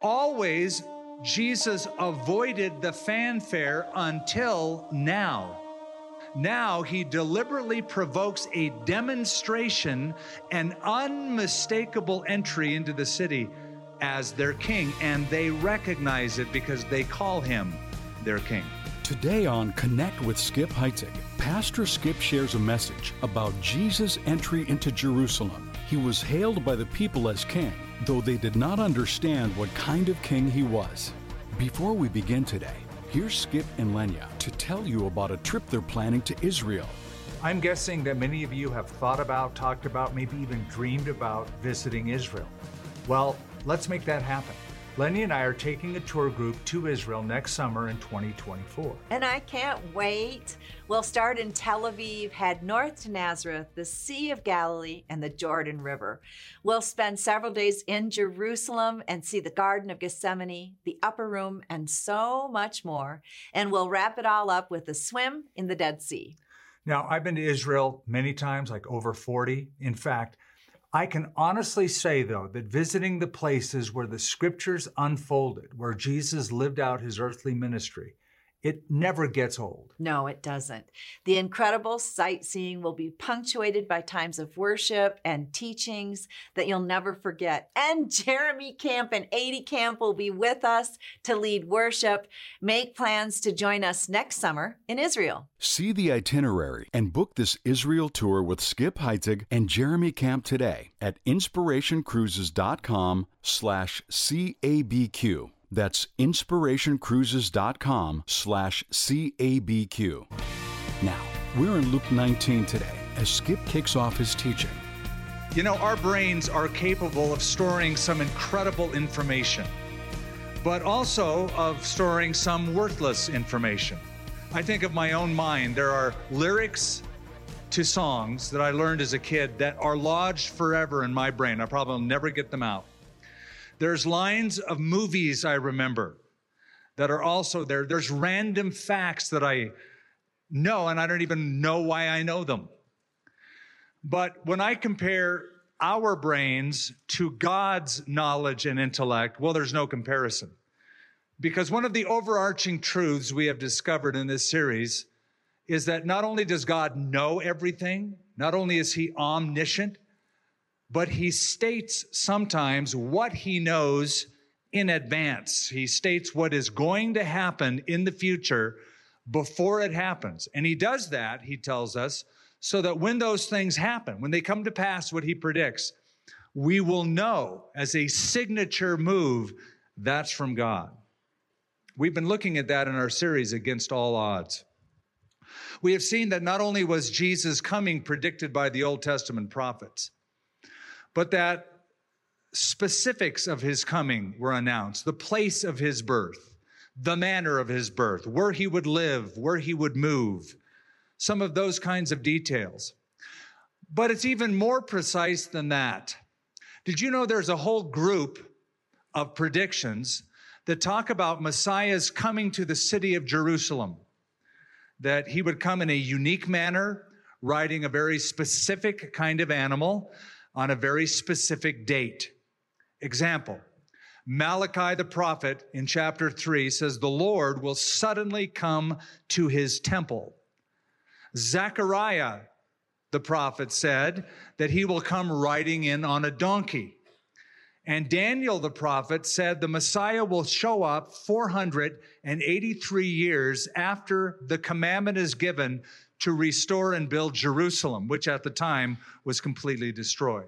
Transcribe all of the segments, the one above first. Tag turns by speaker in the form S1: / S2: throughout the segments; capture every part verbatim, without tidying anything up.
S1: Always, Jesus avoided the fanfare until now. Now he deliberately provokes a demonstration, an unmistakable entry into the city as their king, and they recognize it because they call him their king.
S2: Today on Connect with Skip Heitzig, Pastor Skip shares a message about Jesus' entry into Jerusalem. He was hailed by the people as king, though they did not understand what kind of king he was. Before we begin today, here's Skip and Lenya to tell you about a trip they're planning to Israel.
S3: I'm guessing that many of you have thought about, talked about, maybe even dreamed about visiting Israel. Well, let's make that happen. Lenya and I are taking a tour group to Israel next summer in twenty twenty-four.
S4: And I can't wait. We'll start in Tel Aviv, head north to Nazareth, the Sea of Galilee, and the Jordan River. We'll spend several days in Jerusalem and see the Garden of Gethsemane, the Upper Room, and so much more. And we'll wrap it all up with a swim in the Dead Sea.
S3: Now, I've been to Israel many times, like over forty. In fact, I can honestly say, though, that visiting the places where the scriptures unfolded, where Jesus lived out his earthly ministry, it never gets old.
S4: No, it doesn't. The incredible sightseeing will be punctuated by times of worship and teachings that you'll never forget. And Jeremy Camp and Adi Camp will be with us to lead worship. Make plans to join us next summer in Israel.
S2: See the itinerary and book this Israel tour with Skip Heitzig and Jeremy Camp today at inspirationcruises.com slash CABQ. That's inspirationcruises.com slash CABQ. Now, we're in Luke nineteen today as Skip kicks off his teaching.
S1: You know, our brains are capable of storing some incredible information, but also of storing some worthless information. I think of my own mind. There are lyrics to songs that I learned as a kid that are lodged forever in my brain. I probably will never get them out. There's lines of movies I remember that are also there. There's random facts that I know, and I don't even know why I know them. But when I compare our brains to God's knowledge and intellect, well, there's no comparison. Because one of the overarching truths we have discovered in this series is that not only does God know everything, not only is he omniscient, but he states sometimes what he knows in advance. He states what is going to happen in the future before it happens. And he does that, he tells us, so that when those things happen, when they come to pass what he predicts, we will know as a signature move that's from God. We've been looking at that in our series, Against All Odds. We have seen that not only was Jesus coming predicted by the Old Testament prophets, but that specifics of his coming were announced, the place of his birth, the manner of his birth, where he would live, where he would move, some of those kinds of details. But it's even more precise than that. Did you know there's a whole group of predictions that talk about Messiah's coming to the city of Jerusalem, that he would come in a unique manner, riding a very specific kind of animal, on a very specific date. Example, Malachi the prophet in chapter three says, the Lord will suddenly come to his temple. Zechariah the prophet said that he will come riding in on a donkey. And Daniel the prophet said the Messiah will show up four hundred eighty-three years after the commandment is given to restore and build Jerusalem, which at the time was completely destroyed.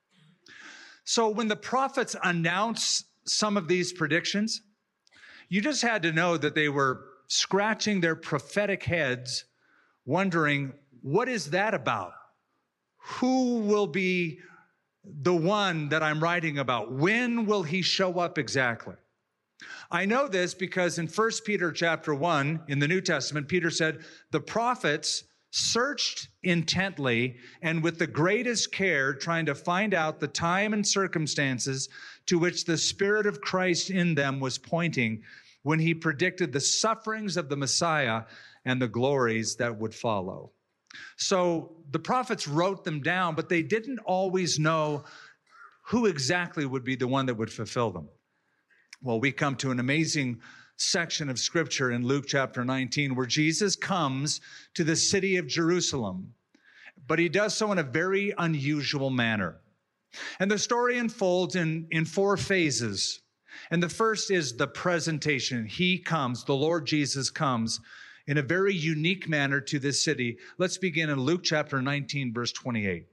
S1: So when the prophets announced some of these predictions, you just had to know that they were scratching their prophetic heads, wondering, what is that about? Who will be the one that I'm writing about? When will he show up exactly? I know this because in First Peter chapter one, in the New Testament, Peter said, the prophets searched intently and with the greatest care, trying to find out the time and circumstances to which the Spirit of Christ in them was pointing when he predicted the sufferings of the Messiah and the glories that would follow. So the prophets wrote them down, but they didn't always know who exactly would be the one that would fulfill them. Well, we come to an amazing section of scripture in Luke chapter nineteen where Jesus comes to the city of Jerusalem, but he does so in a very unusual manner. And the story unfolds in, in four phases. And the first is the presentation. He comes, the Lord Jesus comes in a very unique manner to this city. Let's begin in Luke chapter nineteen, verse twenty-eight.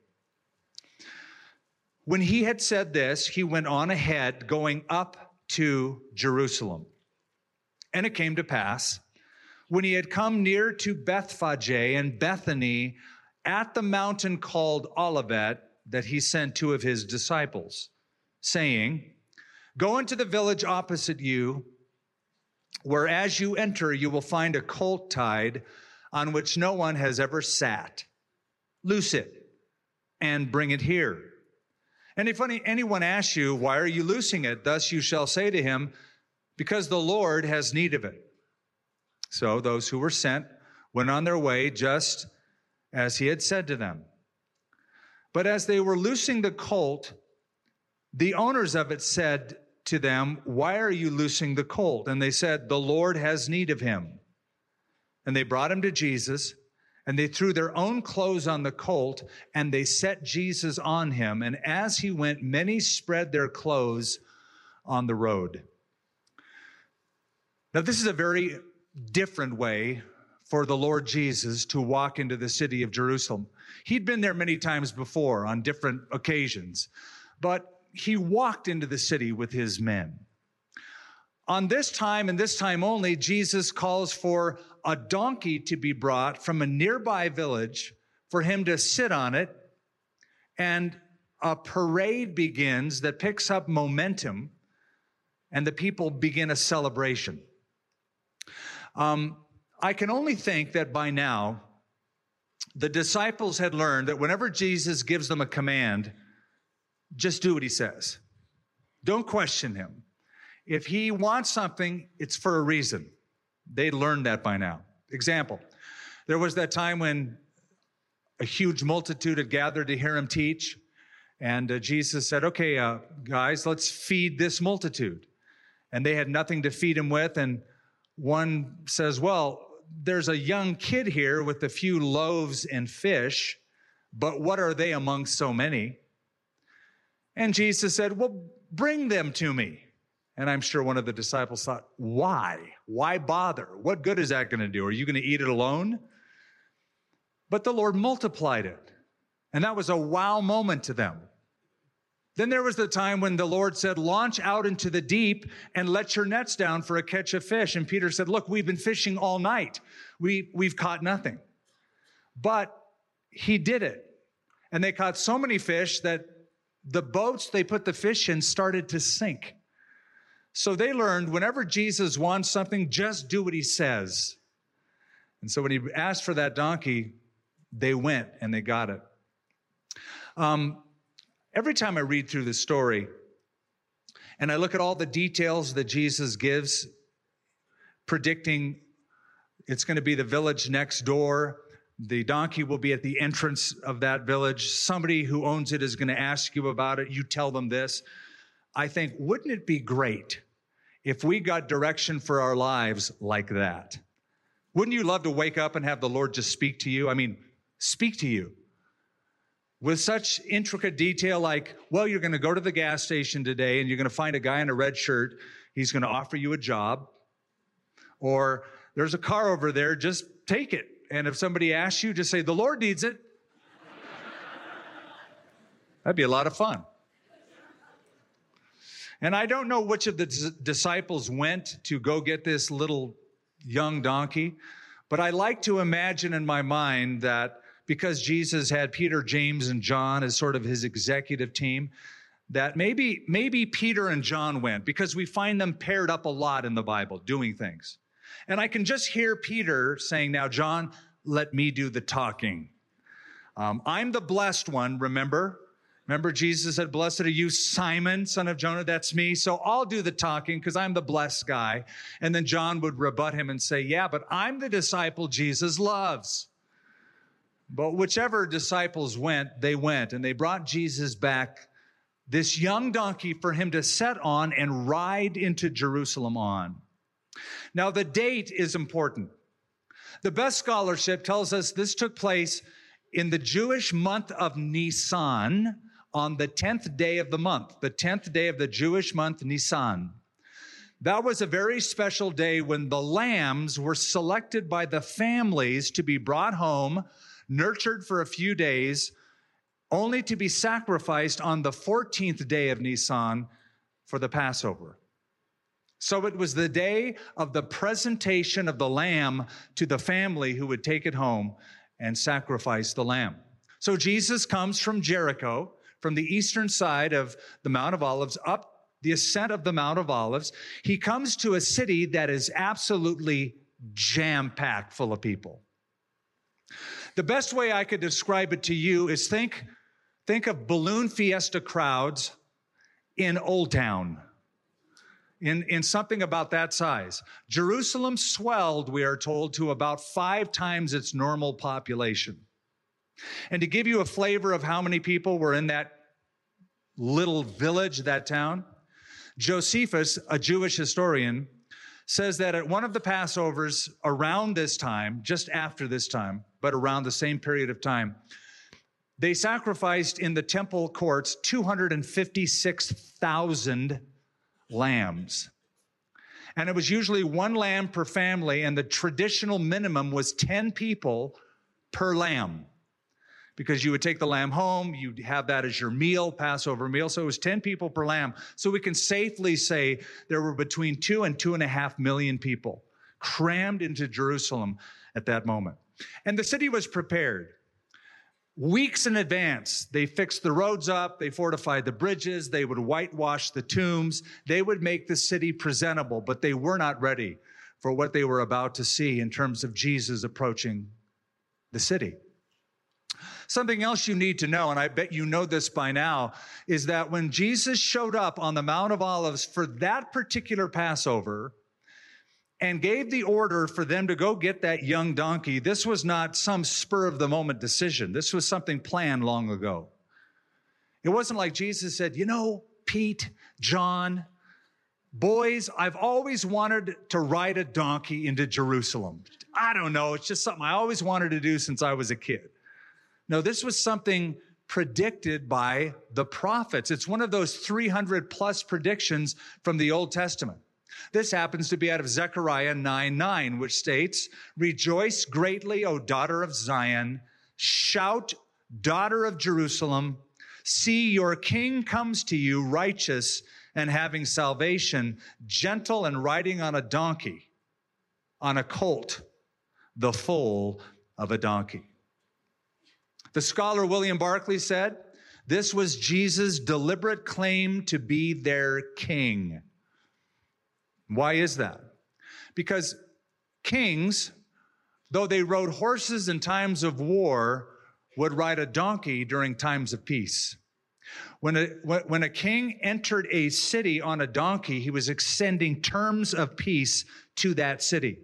S1: When he had said this, he went on ahead, going up to Jerusalem. And it came to pass, when he had come near to Bethphage and Bethany, at the mountain called Olivet, that he sent two of his disciples, saying, go into the village opposite you, where as you enter, you will find a colt tied on which no one has ever sat. Loose it and bring it here. And if any, anyone asks you, why are you loosing it? Thus you shall say to him, because the Lord has need of it. So those who were sent went on their way just as he had said to them. But as they were loosing the colt, the owners of it said to them, why are you loosing the colt? And they said, the Lord has need of him. And they brought him to Jesus, and they threw their own clothes on the colt, and they set Jesus on him. And as he went, many spread their clothes on the road. Now, this is a very different way for the Lord Jesus to walk into the city of Jerusalem. He'd been there many times before on different occasions, but he walked into the city with his men. On this time and this time only, Jesus calls for a donkey to be brought from a nearby village for him to sit on it, and a parade begins that picks up momentum, and the people begin a celebration. Um, I can only think that by now, the disciples had learned that whenever Jesus gives them a command, just do what he says. Don't question him. If he wants something, it's for a reason. They learned that by now. Example, there was that time when a huge multitude had gathered to hear him teach, and uh, Jesus said, okay, uh, guys, let's feed this multitude. And they had nothing to feed him with, and one says, well, there's a young kid here with a few loaves and fish, but what are they among so many? And Jesus said, well, bring them to me. And I'm sure one of the disciples thought, why? Why bother? What good is that going to do? Are you going to eat it alone? But the Lord multiplied it. And that was a wow moment to them. Then there was the time when the Lord said, launch out into the deep and let your nets down for a catch of fish. And Peter said, look, we've been fishing all night. We, we've caught nothing. But he did it. And they caught so many fish that the boats they put the fish in started to sink. So they learned whenever Jesus wants something, just do what he says. And so when he asked for that donkey, they went and they got it. Um, every time I read through this story and I look at all the details that Jesus gives, predicting it's going to be the village next door, the donkey will be at the entrance of that village, somebody who owns it is going to ask you about it, you tell them this. I think, wouldn't it be great if we got direction for our lives like that? Wouldn't you love to wake up and have the Lord just speak to you? I mean, speak to you with such intricate detail like, well, you're going to go to the gas station today and you're going to find a guy in a red shirt. He's going to offer you a job. Or there's a car over there, just take it. And if somebody asks you, just say, the Lord needs it. That'd be a lot of fun. And I don't know which of the d- disciples went to go get this little young donkey, but I like to imagine in my mind that because Jesus had Peter, James, and John as sort of his executive team, that maybe, maybe Peter and John went, because we find them paired up a lot in the Bible, doing things. And I can just hear Peter saying, now, John, let me do the talking. Um, I'm the blessed one, remember? Remember Jesus said, blessed are you, Simon, son of Jonah, that's me. So I'll do the talking because I'm the blessed guy. And then John would rebut him and say, yeah, but I'm the disciple Jesus loves. But whichever disciples went, they went, and they brought Jesus back this young donkey for him to set on and ride into Jerusalem on. Now, the date is important. The best scholarship tells us this took place in the Jewish month of Nisan on the tenth day of the month, the tenth day of the Jewish month Nisan. That was a very special day when the lambs were selected by the families to be brought home, nurtured for a few days, only to be sacrificed on the fourteenth day of Nisan for the Passover. So it was the day of the presentation of the lamb to the family who would take it home and sacrifice the lamb. So Jesus comes from Jericho, from the eastern side of the Mount of Olives, up the ascent of the Mount of Olives. He comes to a city that is absolutely jam-packed full of people. The best way I could describe it to you is think, think of balloon fiesta crowds in Old Town, in, in something about that size. Jerusalem swelled, we are told, to about five times its normal population. And to give you a flavor of how many people were in that little village, that town, Josephus, a Jewish historian, says that at one of the Passovers around this time, just after this time, but around the same period of time, they sacrificed in the temple courts two hundred fifty-six thousand lambs. And it was usually one lamb per family, and the traditional minimum was ten people per lamb, because you would take the lamb home, you'd have that as your meal, Passover meal. So it was ten people per lamb. So we can safely say there were between two and two and a half million people crammed into Jerusalem at that moment. And the city was prepared. Weeks in advance, they fixed the roads up, they fortified the bridges, they would whitewash the tombs, they would make the city presentable, but they were not ready for what they were about to see in terms of Jesus approaching the city. Something else you need to know, and I bet you know this by now, is that when Jesus showed up on the Mount of Olives for that particular Passover and gave the order for them to go get that young donkey, this was not some spur-of-the-moment decision. This was something planned long ago. It wasn't like Jesus said, you know, Pete, John, boys, I've always wanted to ride a donkey into Jerusalem. I don't know, it's just something I always wanted to do since I was a kid. No, this was something predicted by the prophets. It's one of those three hundred plus predictions from the Old Testament. This happens to be out of Zechariah nine nine, which states, "Rejoice greatly, O daughter of Zion. Shout, daughter of Jerusalem. See, your king comes to you, righteous and having salvation, gentle and riding on a donkey, on a colt, the foal of a donkey." The scholar William Barclay said, this was Jesus' deliberate claim to be their king. Why is that? Because kings, though they rode horses in times of war, would ride a donkey during times of peace. When a, when a king entered a city on a donkey, he was extending terms of peace to that city.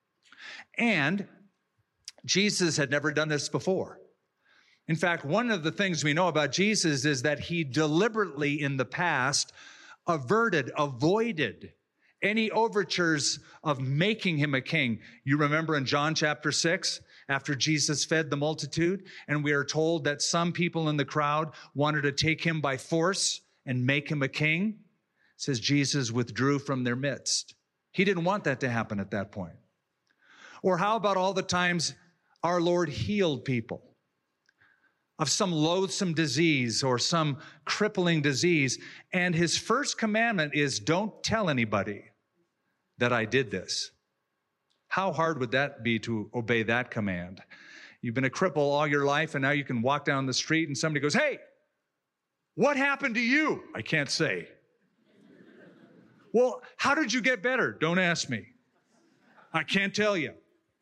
S1: And Jesus had never done this before. In fact, one of the things we know about Jesus is that he deliberately in the past averted, avoided any overtures of making him a king. You remember in John chapter six, after Jesus fed the multitude, and we are told that some people in the crowd wanted to take him by force and make him a king. It says Jesus withdrew from their midst. He didn't want that to happen at that point. Or how about all the times our Lord healed people of some loathsome disease or some crippling disease, and his first commandment is, don't tell anybody that I did this. How hard would that be to obey that command? You've been a cripple all your life, and now you can walk down the street and somebody goes, hey, what happened to you? I can't say. Well, how did you get better? Don't ask me. I can't tell you.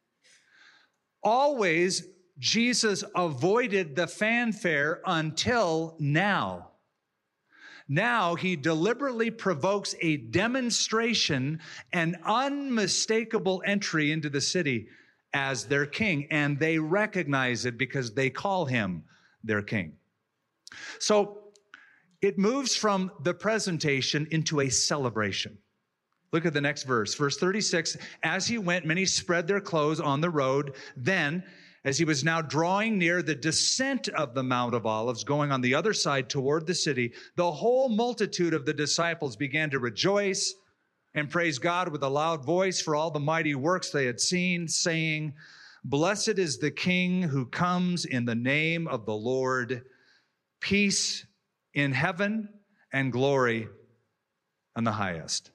S1: Always, Jesus avoided the fanfare until now. Now he deliberately provokes a demonstration, an unmistakable entry into the city as their king, and they recognize it because they call him their king. So it moves from the presentation into a celebration. Look at the next verse. Verse thirty-six, as he went, many spread their clothes on the road. Then, as he was now drawing near the descent of the Mount of Olives, going on the other side toward the city, the whole multitude of the disciples began to rejoice and praise God with a loud voice for all the mighty works they had seen, saying, "Blessed is the King who comes in the name of the Lord. Peace in heaven and glory on the highest."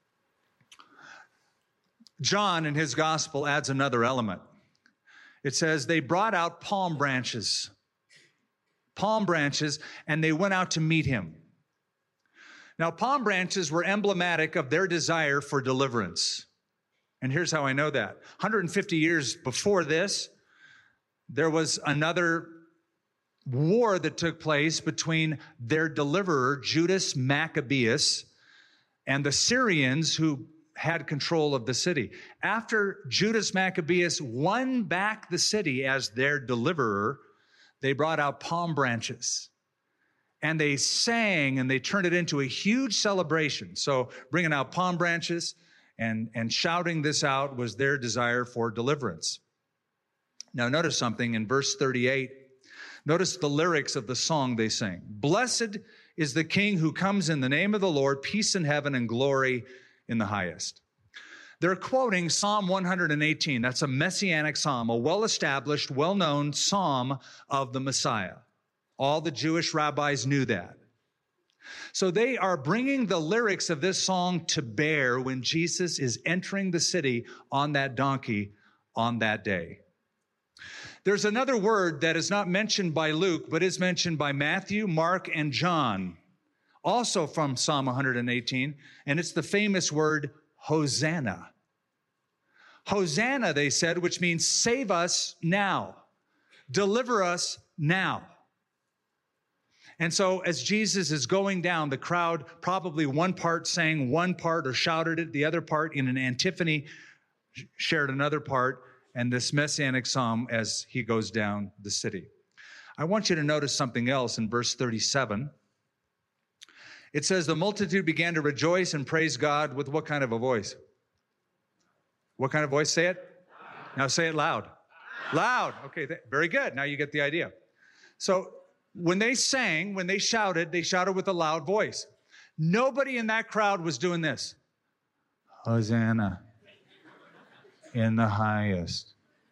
S1: John in his gospel adds another element. It says they brought out palm branches, palm branches, and they went out to meet him. Now, palm branches were emblematic of their desire for deliverance. And here's how I know that. one hundred fifty years before this, there was another war that took place between their deliverer, Judas Maccabeus, and the Syrians who had control of the city. After Judas Maccabeus won back the city as their deliverer, they brought out palm branches. And they sang and they turned it into a huge celebration. So bringing out palm branches and, and shouting this out was their desire for deliverance. Now notice something in verse thirty-eight. Notice the lyrics of the song they sing. Blessed is the King who comes in the name of the Lord, peace in heaven and glory in the highest. They're quoting Psalm one hundred eighteen. That's a messianic psalm, a well-established, well-known psalm of the Messiah. All the Jewish rabbis knew that. So they are bringing the lyrics of this song to bear when Jesus is entering the city on that donkey on that day. There's another word that is not mentioned by Luke, but is mentioned by Matthew, Mark, and John, also from Psalm one hundred eighteen, and it's the famous word Hosanna. Hosanna, they said, which means save us now, deliver us now. And so as Jesus is going down, the crowd, probably one part sang one part or shouted it, the other part in an antiphony shared another part, and this messianic psalm as he goes down the city. I want you to notice something else in verse thirty-seven. It says, the multitude began to rejoice and praise God with what kind of a voice? What kind of voice? Say it. Now say it loud. Loud. Okay, th- very good. Now you get the idea. So when they sang, when they shouted, they shouted with a loud voice. Nobody in that crowd was doing this. Hosanna in the highest.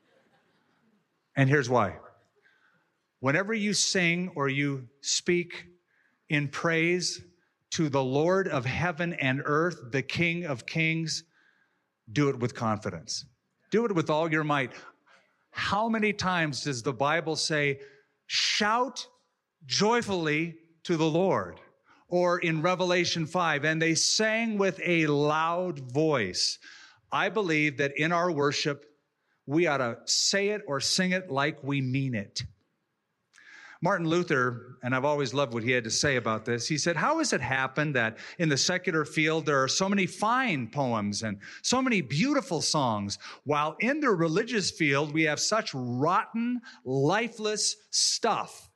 S1: And here's why. Whenever you sing or you speak in praise to the Lord of heaven and earth, the King of kings, do it with confidence. Do it with all your might. How many times does the Bible say, shout joyfully to the Lord? Or in Revelation five, and they sang with a loud voice. I believe that in our worship, we ought to say it or sing it like we mean it. Martin Luther, and I've always loved what he had to say about this, he said, how has it happened that in the secular field there are so many fine poems and so many beautiful songs, while in the religious field we have such rotten, lifeless stuff?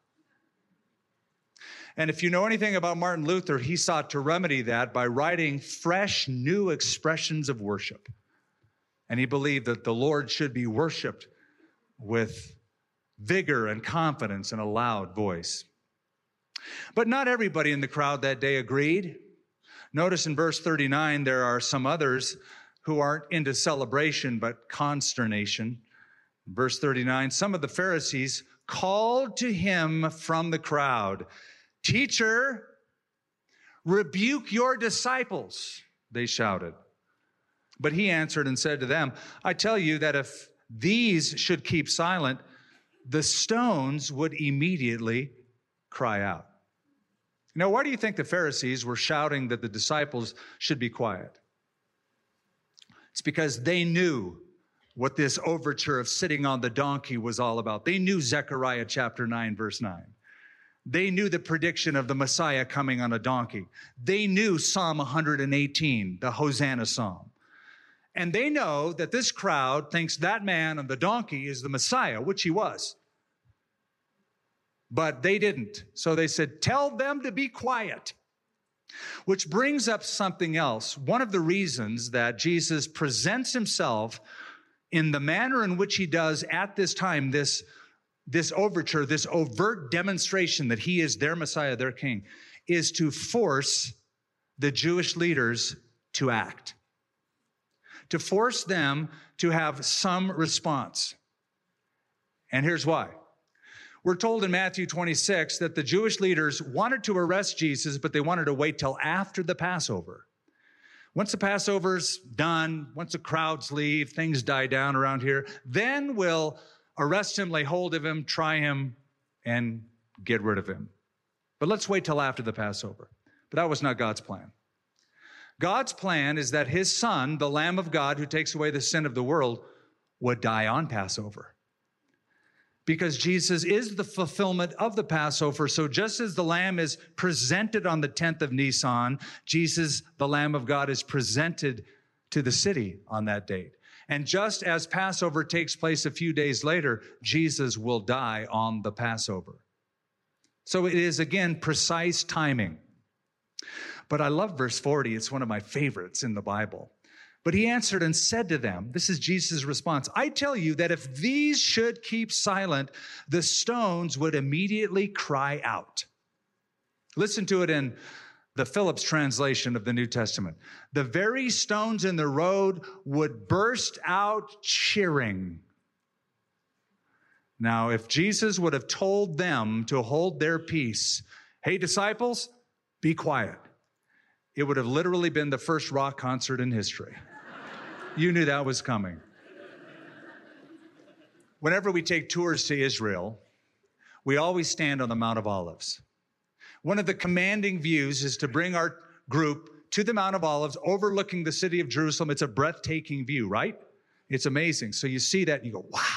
S1: And if you know anything about Martin Luther, he sought to remedy that by writing fresh, new expressions of worship. And he believed that the Lord should be worshiped with vigor and confidence and a loud voice. But not everybody in the crowd that day agreed. Notice in verse thirty-nine, there are some others who aren't into celebration, but consternation. Verse thirty-nine, some of the Pharisees called to him from the crowd, "Teacher, rebuke your disciples," they shouted. But he answered and said to them, I tell you that if these should keep silent, the stones would immediately cry out. Now, why do you think the Pharisees were shouting that the disciples should be quiet? It's because they knew what this overture of sitting on the donkey was all about. They knew Zechariah chapter nine, verse nine. They knew the prediction of the Messiah coming on a donkey. They knew Psalm one hundred eighteen, the Hosanna Psalm. And they know that this crowd thinks that man on the donkey is the Messiah, which he was. But they didn't. So they said, tell them to be quiet. Which brings up something else. One of the reasons that Jesus presents himself in the manner in which he does at this time, this, this overture, this overt demonstration that he is their Messiah, their King, is to force the Jewish leaders to act, to force them to have some response. And here's why. We're told in Matthew twenty-six that the Jewish leaders wanted to arrest Jesus, but they wanted to wait till after the Passover. Once the Passover's done, once the crowds leave, things die down around here, then we'll arrest him, lay hold of him, try him, and get rid of him. But let's wait till after the Passover. But that was not God's plan. God's plan is that his son, the Lamb of God who takes away the sin of the world, would die on Passover. Because Jesus is the fulfillment of the Passover. So just as the Lamb is presented on the tenth of Nisan, Jesus, the Lamb of God, is presented to the city on that date. And just as Passover takes place a few days later, Jesus will die on the Passover. So it is, again, precise timing. But I love verse forty. It's one of my favorites in the Bible. But he answered and said to them, this is Jesus' response, I tell you that if these should keep silent, the stones would immediately cry out. Listen to it in the Phillips translation of the New Testament. The very stones in the road would burst out cheering. Now, if Jesus would have told them to hold their peace, hey, disciples, be quiet, it would have literally been the first rock concert in history. You knew that was coming. Whenever we take tours to Israel, we always stand on the Mount of Olives. One of the commanding views is to bring our group to the Mount of Olives, overlooking the city of Jerusalem. It's a breathtaking view, right? It's amazing. So you see that and you go, wow.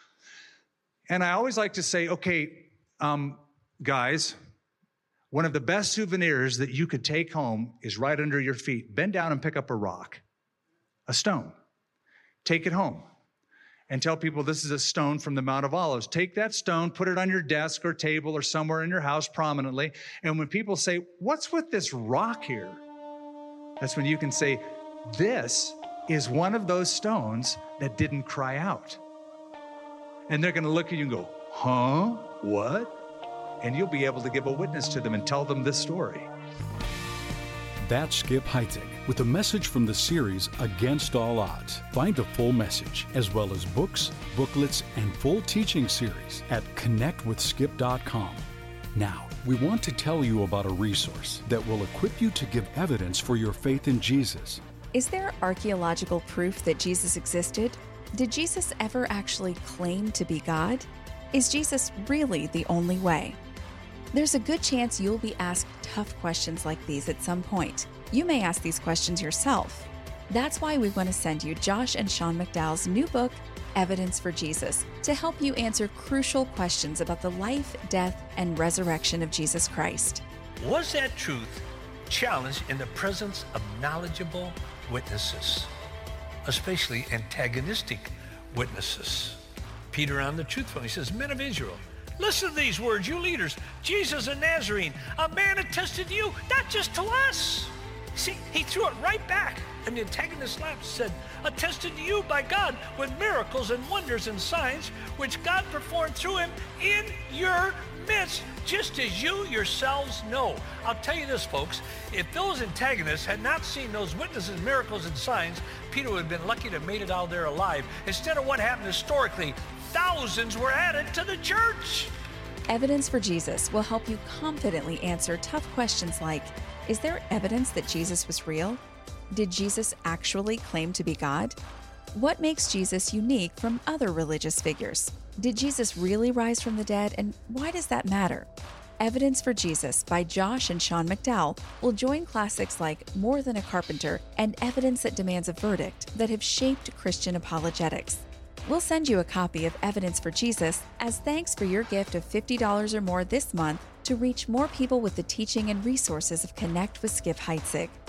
S1: And I always like to say, okay, um, guys, one of the best souvenirs that you could take home is right under your feet. Bend down and pick up a rock, a stone. Take it home and tell people this is a stone from the Mount of Olives. Take that stone, put it on your desk or table or somewhere in your house prominently. And when people say, what's with this rock here? That's when you can say, this is one of those stones that didn't cry out. And they're going to look at you and go, huh? What? And you'll be able to give a witness to them and tell them this story.
S2: That's Skip Heitzig with a message from the series Against All Odds. Find the full message, as well as books, booklets, and full teaching series at connect with skip dot com. Now, we want to tell you about a resource that will equip you to give evidence for your faith in Jesus.
S5: Is there archaeological proof that Jesus existed? Did Jesus ever actually claim to be God? Is Jesus really the only way? There's a good chance you'll be asked tough questions like these at some point. You may ask these questions yourself. That's why we want to send you Josh and Sean McDowell's new book, Evidence for Jesus, to help you answer crucial questions about the life, death, and resurrection of Jesus Christ.
S6: Was that truth challenged in the presence of knowledgeable witnesses, especially antagonistic witnesses? Peter on the truth phone, he says, men of Israel, listen to these words, you leaders. Jesus a Nazarene, a man attested to you, not just to us. See, he threw it right back. And the antagonist laughed, said, attested to you by God with miracles and wonders and signs, which God performed through him in your midst, just as you yourselves know. I'll tell you this, folks, if those antagonists had not seen those witnesses, miracles, and signs, Peter would have been lucky to have made it out there alive. Instead of what happened historically, thousands were added to the church.
S5: Evidence for Jesus will help you confidently answer tough questions like, is there evidence that Jesus was real? Did Jesus actually claim to be God? What makes Jesus unique from other religious figures? Did Jesus really rise from the dead, and why does that matter? Evidence for Jesus by Josh and Sean McDowell will join classics like More Than a Carpenter and Evidence That Demands a Verdict that have shaped Christian apologetics. We'll send you a copy of Evidence for Jesus as thanks for your gift of fifty dollars or more this month to reach more people with the teaching and resources of Connect with Skip Heitzig.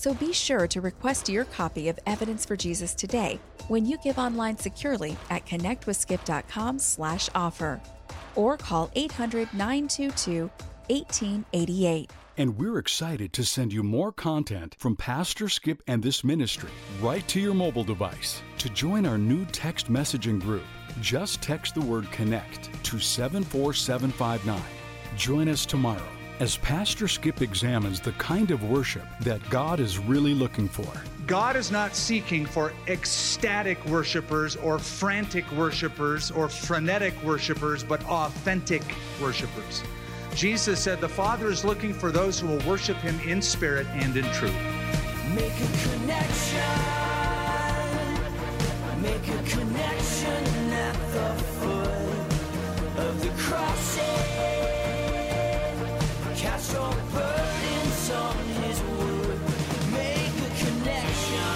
S5: So be sure to request your copy of Evidence for Jesus today when you give online securely at connect with skip dot com slash offer or call eight hundred, nine two two, one eight eight eight.
S2: And we're excited to send you more content from Pastor Skip and this ministry right to your mobile device. To join our new text messaging group, just text the word CONNECT to seven four seven five nine. Join us tomorrow as Pastor Skip examines the kind of worship that God is really looking for.
S1: God is not seeking for ecstatic worshipers or frantic worshipers or frenetic worshipers, but authentic worshipers. Jesus said the Father is looking for those who will worship Him in spirit and in truth.
S7: Make a connection. Make a connection at the foot of the cross. Cast your burdens on His wood. Make a connection.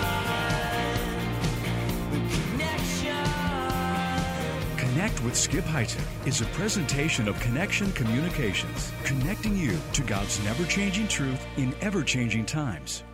S7: Connection.
S8: Connect with Skip Heitzig is a presentation of Connection Communications, connecting you to God's never-changing truth in ever-changing times.